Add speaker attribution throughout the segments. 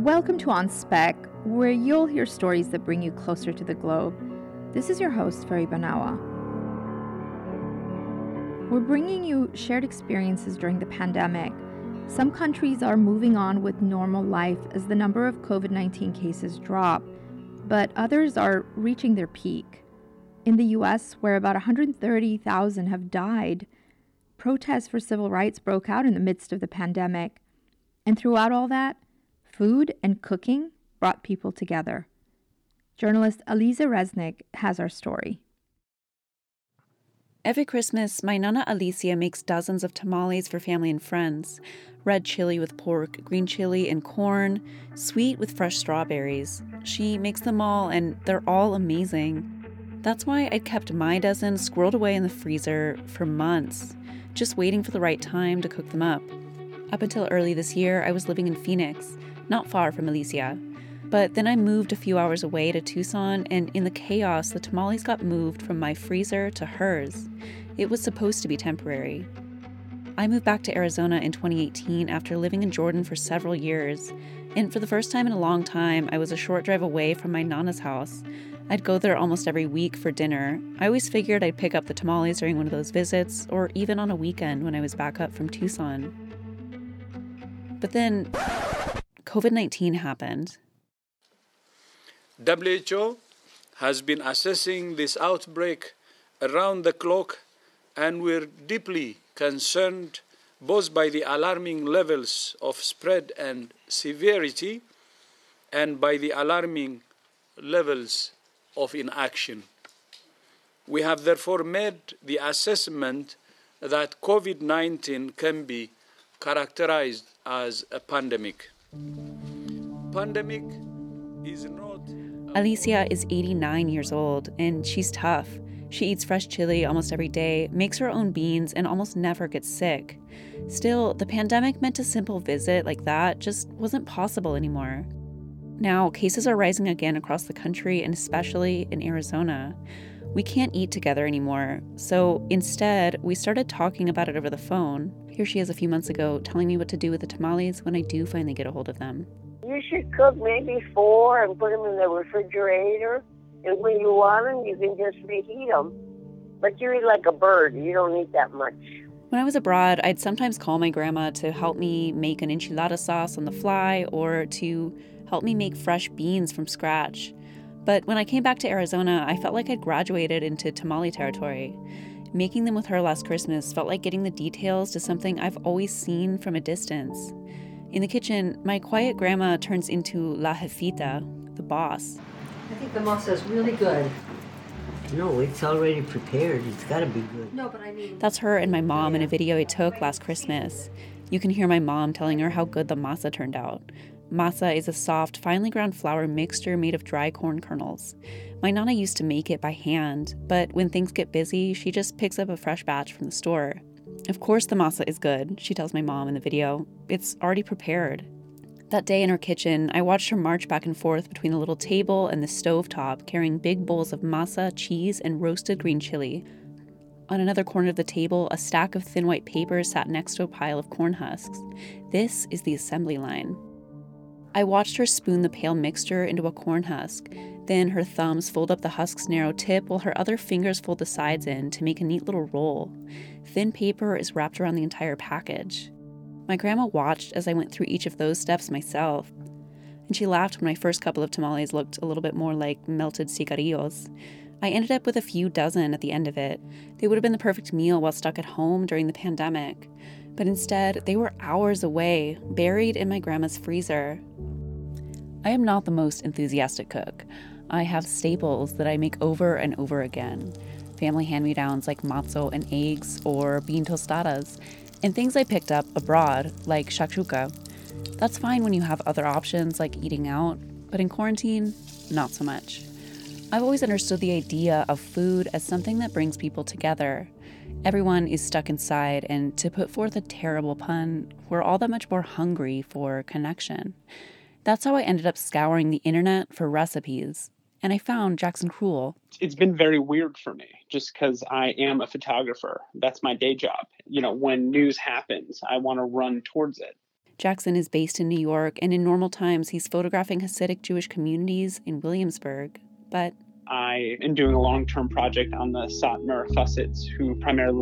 Speaker 1: Welcome to On Spec, where you'll hear stories that bring you closer to the globe. This is your host, Ferry Banawa. We're bringing you shared experiences during the pandemic. Some countries are moving on with normal life as the number of COVID-19 cases drop, but others are reaching their peak. In the U.S., where about 130,000 have died, protests for civil rights broke out in the midst of the pandemic. And throughout all that, food and cooking brought people together. Journalist Aliza Resnick has our story.
Speaker 2: Every Christmas, my Nana Alicia makes dozens of tamales for family and friends. Red chili with pork, green chili and corn, sweet with fresh strawberries. She makes them all, and they're all amazing. That's why I'd kept my dozen squirreled away in the freezer for months, just waiting for the right time to cook them up. Up until early this year, I was living in Phoenix, not far from Alicia. But then I moved a few hours away to Tucson, and in the chaos, the tamales got moved from my freezer to hers. It was supposed to be temporary. I moved back to Arizona in 2018 after living in Jordan for several years. And for the first time in a long time, I was a short drive away from my Nana's house. I'd go there almost every week for dinner. I always figured I'd pick up the tamales during one of those visits, or even on a weekend when I was back up from Tucson. But then COVID-19 happened.
Speaker 3: WHO has been assessing this outbreak around the clock, and we're deeply concerned both by the alarming levels of spread and severity and by the alarming levels of inaction. We have therefore made the assessment that COVID-19 can be characterized as a pandemic. Pandemic is not...
Speaker 2: Alicia is 89 years old, and she's tough. She eats fresh chili almost every day, makes her own beans, and almost never gets sick. Still, the pandemic meant a simple visit like that just wasn't possible anymore. Now, cases are rising again across the country, and especially in Arizona. We can't eat together anymore, so instead, we started talking about it over the phone. Here she is a few months ago telling me what to do with the tamales when I do finally get a hold of them.
Speaker 4: You should cook maybe 4 and put them in the refrigerator. And when you want them, you can just reheat them. But you eat like a bird. You don't eat that much.
Speaker 2: When I was abroad, I'd sometimes call my grandma to help me make an enchilada sauce on the fly or to help me make fresh beans from scratch. But when I came back to Arizona, I felt like I'd graduated into tamale territory. Making them with her last Christmas felt like getting the details to something I've always seen from a distance. In the kitchen, my quiet grandma turns into La Jefita, the boss.
Speaker 5: I think the masa is really good.
Speaker 6: No, it's already prepared. It's got to be good.
Speaker 5: No, but I mean...
Speaker 2: That's her and my mom in a video I took last Christmas. You can hear my mom telling her how good the masa turned out. Masa is a soft, finely ground flour mixture made of dry corn kernels. My Nana used to make it by hand, but when things get busy, she just picks up a fresh batch from the store. Of course the masa is good, she tells my mom in the video. It's already prepared. That day in her kitchen, I watched her march back and forth between the little table and the stovetop, carrying big bowls of masa, cheese, and roasted green chili. On another corner of the table, a stack of thin white paper sat next to a pile of corn husks. This is the assembly line. I watched her spoon the pale mixture into a corn husk. Then her thumbs fold up the husk's narrow tip while her other fingers fold the sides in to make a neat little roll. Thin paper is wrapped around the entire package. My grandma watched as I went through each of those steps myself, and she laughed when my first couple of tamales looked a little bit more like melted cigarillos. I ended up with a few dozen at the end of it. They would have been the perfect meal while stuck at home during the pandemic, but instead they were hours away, buried in my grandma's freezer. I am not the most enthusiastic cook. I have staples that I make over and over again. Family hand-me-downs like matzo and eggs or bean tostadas, and things I picked up abroad like shakshuka. That's fine when you have other options like eating out, but in quarantine, not so much. I've always understood the idea of food as something that brings people together. Everyone is stuck inside, and to put forth a terrible pun, we're all that much more hungry for connection. That's how I ended up scouring the internet for recipes, and I found Jackson Cruel.
Speaker 7: It's been very weird for me just because I am a photographer. That's my day job. You know, when news happens, I want to run towards it.
Speaker 2: Jackson is based in New York, and in normal times, he's photographing Hasidic Jewish communities in Williamsburg. But
Speaker 7: I am doing a long-term project on the Satmar Hasids, who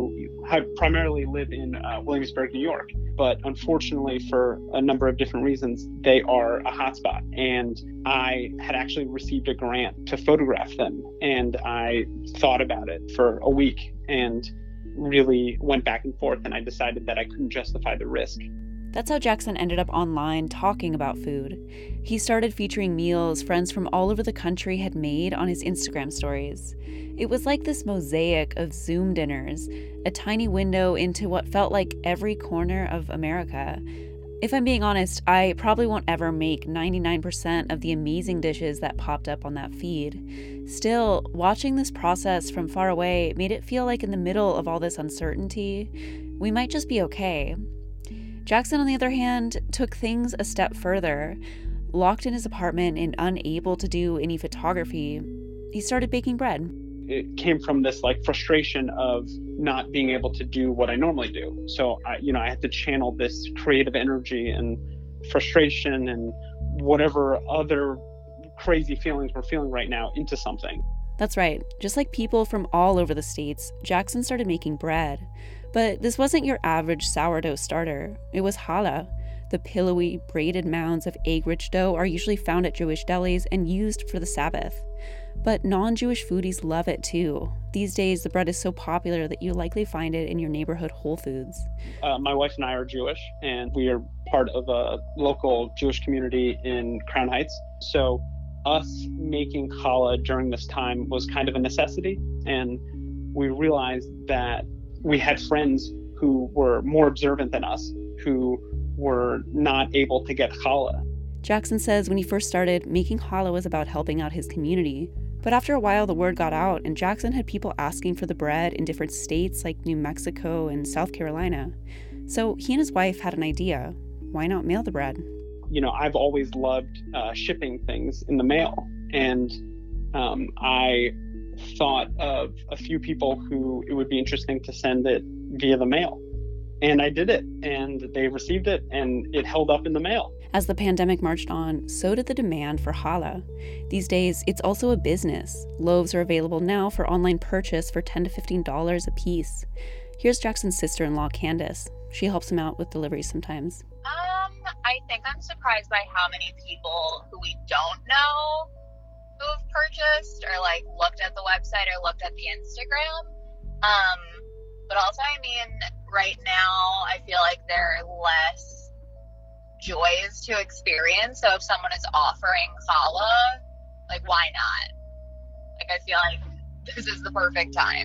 Speaker 7: primarily live in Williamsburg, New York. But unfortunately, for a number of different reasons, they are a hotspot. And I had actually received a grant to photograph them. And I thought about it for a week and really went back and forth. And I decided that I couldn't justify the risk.
Speaker 2: That's how Jackson ended up online talking about food. He started featuring meals friends from all over the country had made on his Instagram stories. It was like this mosaic of Zoom dinners, a tiny window into what felt like every corner of America. If I'm being honest, I probably won't ever make 99% of the amazing dishes that popped up on that feed. Still, watching this process from far away made it feel like in the middle of all this uncertainty, we might just be okay. Jackson, on the other hand, took things a step further. Locked in his apartment and unable to do any photography, he started baking bread.
Speaker 7: It came from this frustration of not being able to do what I normally do. So I had to channel this creative energy and frustration and whatever other crazy feelings we're feeling right now into something.
Speaker 2: That's right. Just like people from all over the states, Jackson started making bread. But this wasn't your average sourdough starter. It was challah. The pillowy, braided mounds of egg-rich dough are usually found at Jewish delis and used for the Sabbath. But non-Jewish foodies love it too. These days, the bread is so popular that you likely find it in your neighborhood Whole Foods.
Speaker 7: My wife and I are Jewish, and we are part of a local Jewish community in Crown Heights. So us making challah during this time was kind of a necessity, and we realized that we had friends who were more observant than us, who were not able to get challah.
Speaker 2: Jackson says when he first started, making challah was about helping out his community. But after a while, the word got out, and Jackson had people asking for the bread in different states like New Mexico and South Carolina. So he and his wife had an idea. Why not mail the bread?
Speaker 7: I've always loved shipping things in the mail. And I thought of a few people who it would be interesting to send it via the mail. And I did it, and they received it, and it held up in the mail.
Speaker 2: As the pandemic marched on, so did the demand for challah. These days, it's also a business. Loaves are available now for online purchase for $10 to $15 a piece. Here's Jackson's sister-in-law, Candace. She helps him out with deliveries sometimes.
Speaker 8: I think I'm surprised by how many people who we don't know who have purchased or looked at the website or looked at the Instagram. But also, right now, I feel like there are less joys to experience. So if someone is offering challah, why not? I feel like this is the perfect time.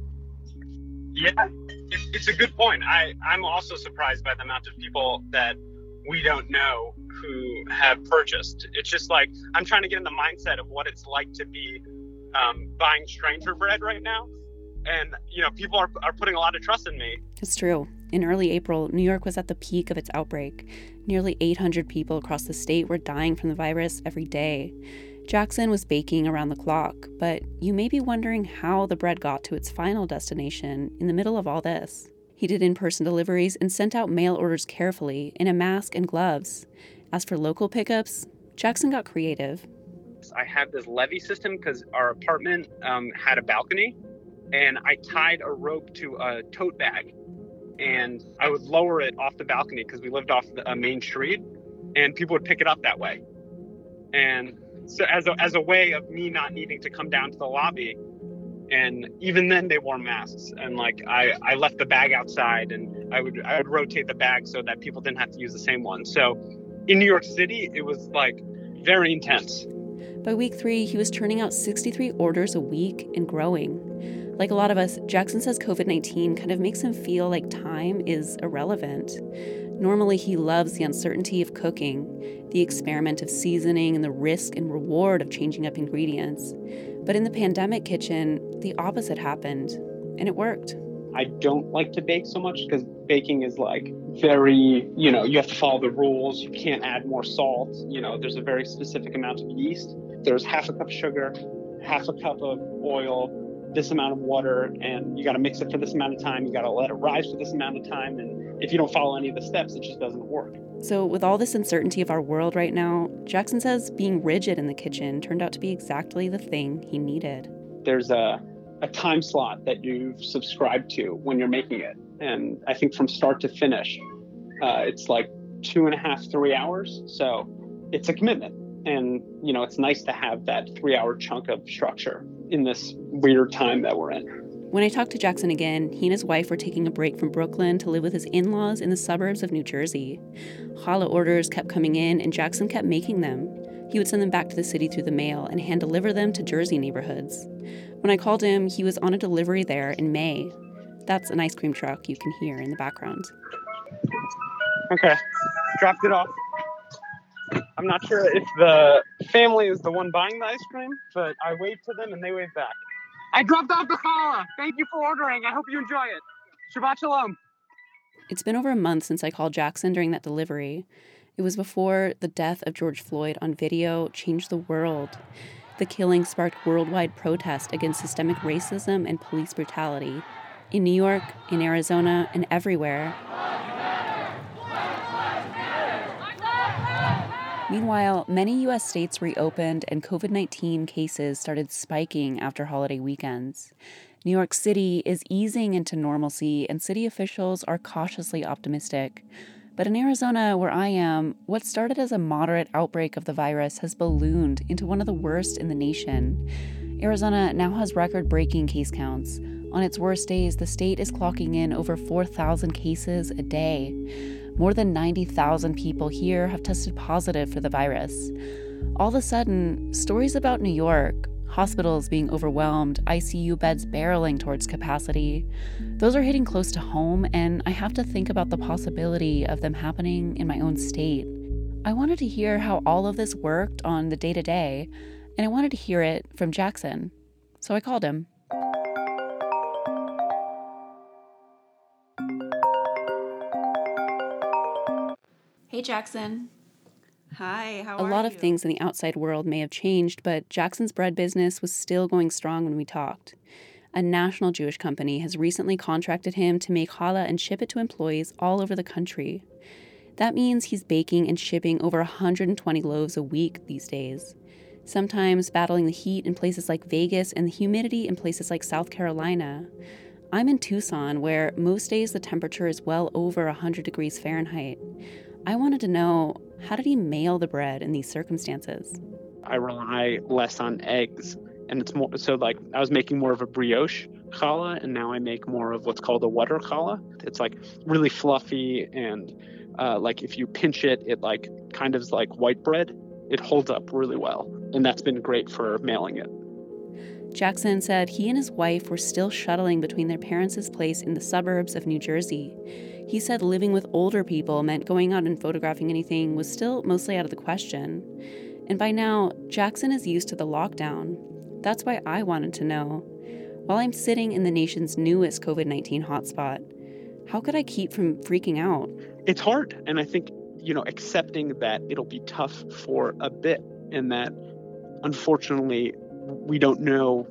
Speaker 7: Yeah, it's a good point. I'm also surprised by the amount of people that we don't know who have purchased. It's just I'm trying to get in the mindset of what it's like to be buying stranger bread right now. And, people are putting a lot of trust in me.
Speaker 2: It's true. In early April, New York was at the peak of its outbreak. Nearly 800 people across the state were dying from the virus every day. Jackson was baking around the clock, but you may be wondering how the bread got to its final destination in the middle of all this. He did in-person deliveries and sent out mail orders carefully in a mask and gloves. As for local pickups, Jackson got creative.
Speaker 7: I have this levee system because our apartment had a balcony, and I tied a rope to a tote bag, and I would lower it off the balcony because we lived off a main street, and people would pick it up that way. And so as a way of me not needing to come down to the lobby, and even then they wore masks, and I left the bag outside, and I would rotate the bag so that people didn't have to use the same one. So in New York City, it was very intense.
Speaker 2: By week 3, he was turning out 63 orders a week and growing. Like a lot of us, Jackson says COVID-19 kind of makes him feel like time is irrelevant. Normally, he loves the uncertainty of cooking, the experiment of seasoning, and the risk and reward of changing up ingredients. But in the pandemic kitchen, the opposite happened, and it worked.
Speaker 7: I don't like to bake so much because baking is very, you have to follow the rules. You can't add more salt. There's a very specific amount of yeast. There's half a cup of sugar, half a cup of oil, this amount of water and you got to mix it for this amount of time. You got to let it rise for this amount of time. And if you don't follow any of the steps, it just doesn't work.
Speaker 2: So with all this uncertainty of our world right now, Jackson says being rigid in the kitchen turned out to be exactly the thing he needed.
Speaker 7: There's a time slot that you've subscribed to when you're making it. And I think from start to finish, it's like 2.5, 3 hours. So it's a commitment. And, it's nice to have that 3-hour chunk of structure in this weird time that we're in.
Speaker 2: When I talked to Jackson again, he and his wife were taking a break from Brooklyn to live with his in-laws in the suburbs of New Jersey. Challah orders kept coming in, and Jackson kept making them. He would send them back to the city through the mail and hand-deliver them to Jersey neighborhoods. When I called him, he was on a delivery there in May. That's an ice cream truck you can hear in the background.
Speaker 7: Okay, dropped it off. I'm not sure if the family is the one buying the ice cream, but I waved to them and they waved back. I dropped off the challah. Thank you for ordering. I hope you enjoy it. Shabbat shalom.
Speaker 2: It's been over a month since I called Jackson during that delivery. It was before the death of George Floyd on video changed the world. The killing sparked worldwide protest against systemic racism and police brutality. In New York, in Arizona, and everywhere. Meanwhile, many U.S. states reopened and COVID-19 cases started spiking after holiday weekends. New York City is easing into normalcy, and city officials are cautiously optimistic. But in Arizona, where I am, what started as a moderate outbreak of the virus has ballooned into one of the worst in the nation. Arizona now has record-breaking case counts. On its worst days, the state is clocking in over 4,000 cases a day. More than 90,000 people here have tested positive for the virus. All of a sudden, stories about New York, hospitals being overwhelmed, ICU beds barreling towards capacity, those are hitting close to home, and I have to think about the possibility of them happening in my own state. I wanted to hear how all of this worked on the day-to-day, and I wanted to hear it from Jackson. So I called him. Hey, Jackson.
Speaker 9: Hi, how are you?
Speaker 2: A lot of things in the outside world may have changed, but Jackson's bread business was still going strong when we talked. A national Jewish company has recently contracted him to make challah and ship it to employees all over the country. That means he's baking and shipping over 120 loaves a week these days, sometimes battling the heat in places like Vegas and the humidity in places like South Carolina. I'm in Tucson, where most days the temperature is well over 100 degrees Fahrenheit. I wanted to know, how did he mail the bread in these circumstances?
Speaker 7: I rely less on eggs, and it's more so like I was making more of a brioche challah, and now I make more of what's called a water challah. It's like really fluffy, and like if you pinch it, it like kind of is like white bread. It holds up really well, and that's been great for mailing it.
Speaker 2: Jackson said he and his wife were still shuttling between their parents' place in the suburbs of New Jersey. He said living with older people meant going out and photographing anything was still mostly out of the question. And by now, Jackson is used to the lockdown. That's why I wanted to know. While I'm sitting in the nation's newest COVID-19 hotspot, how could I keep from freaking out?
Speaker 7: It's hard, and I think, accepting that it'll be tough for a bit, and that, unfortunately, we don't know,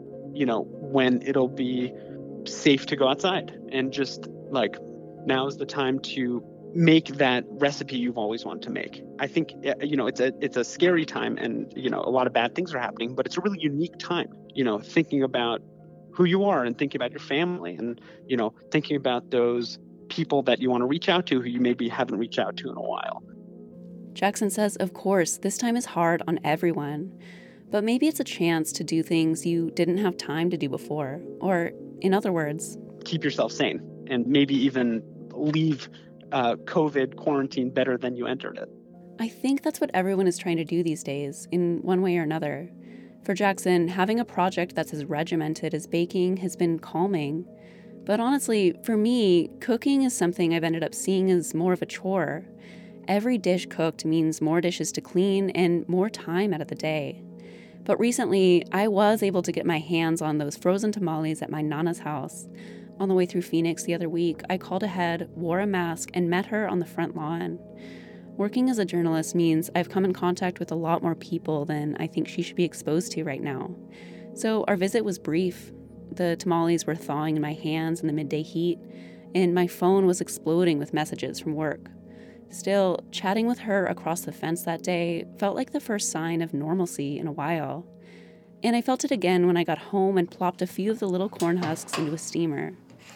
Speaker 7: when it'll be safe to go outside, and just like now's the time to make that recipe you've always wanted to make. I think, it's a scary time, and, a lot of bad things are happening, but it's a really unique time, thinking about who you are and thinking about your family and, thinking about those people that you want to reach out to who you maybe haven't reached out to in a while.
Speaker 2: Jackson says, of course, this time is hard on everyone, but maybe it's a chance to do things you didn't have time to do before. Or, in other words,
Speaker 7: keep yourself sane and maybe even leave COVID quarantine better than you entered it.
Speaker 2: I think that's what everyone is trying to do these days, in one way or another. For Jackson, having a project that's as regimented as baking has been calming. But honestly, for me, cooking is something I've ended up seeing as more of a chore. Every dish cooked means more dishes to clean and more time out of the day. But recently, I was able to get my hands on those frozen tamales at my Nana's house. On the way through Phoenix the other week, I called ahead, wore a mask, and met her on the front lawn. Working as a journalist means I've come in contact with a lot more people than I think she should be exposed to right now. So our visit was brief, The tamales were thawing in my hands in the midday heat, and my phone was exploding with messages from work. Still, chatting with her across the fence that day felt like the first sign of normalcy in a while. And I felt it again when I got home and plopped a few of the little corn husks into a steamer.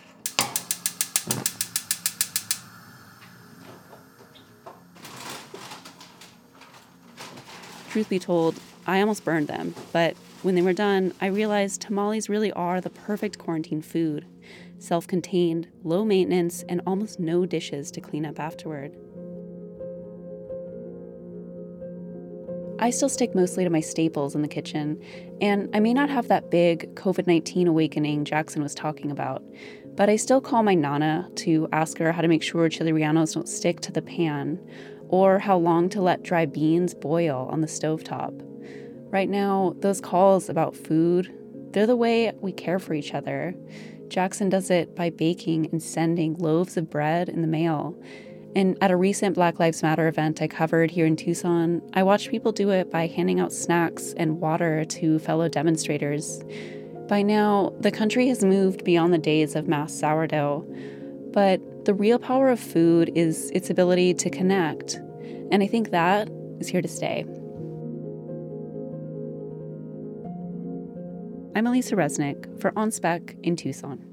Speaker 2: Truth be told, I almost burned them, but when they were done, I realized tamales really are the perfect quarantine food. Self-contained, low maintenance, and almost no dishes to clean up afterward. I still stick mostly to my staples in the kitchen, and I may not have that big COVID-19 awakening Jackson was talking about, but I still call my Nana to ask her how to make sure chili rellenos don't stick to the pan, or how long to let dry beans boil on the stovetop. Right now, those calls about food, they're the way we care for each other. Jackson does it by baking and sending loaves of bread in the mail. And at a recent Black Lives Matter event I covered here in Tucson, I watched people do it by handing out snacks and water to fellow demonstrators. By now, the country has moved beyond the days of mass sourdough, but the real power of food is its ability to connect, and I think that is here to stay. I'm Elisa Resnick for On Spec in Tucson.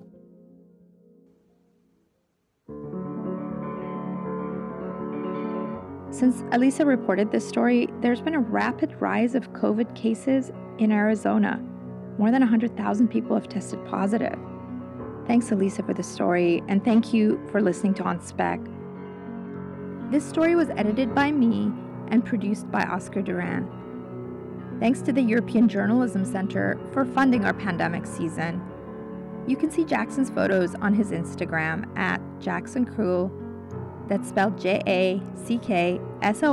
Speaker 1: Since Elisa reported this story, there's been a rapid rise of COVID cases in Arizona. More than 100,000 people have tested positive. Thanks, Elisa, for the story, and thank you for listening to On Spec. This story was edited by me and produced by Oscar Duran. Thanks to the European Journalism Center for funding our pandemic season. You can see Jackson's photos on his Instagram at Jackson Krule. That's spelled JacksonKrule.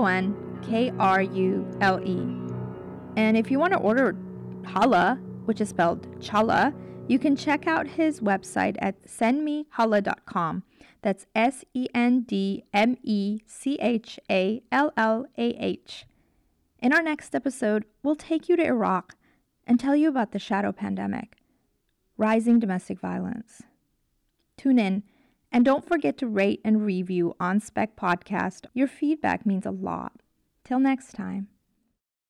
Speaker 1: And if you want to order challah, which is spelled challah, you can check out his website at sendmechallah.com. That's SENDMECHALLAH. In our next episode, we'll take you to Iraq and tell you about the shadow pandemic, rising domestic violence. Tune in. And don't forget to rate and review On Spec Podcast. Your feedback means a lot. Till next time.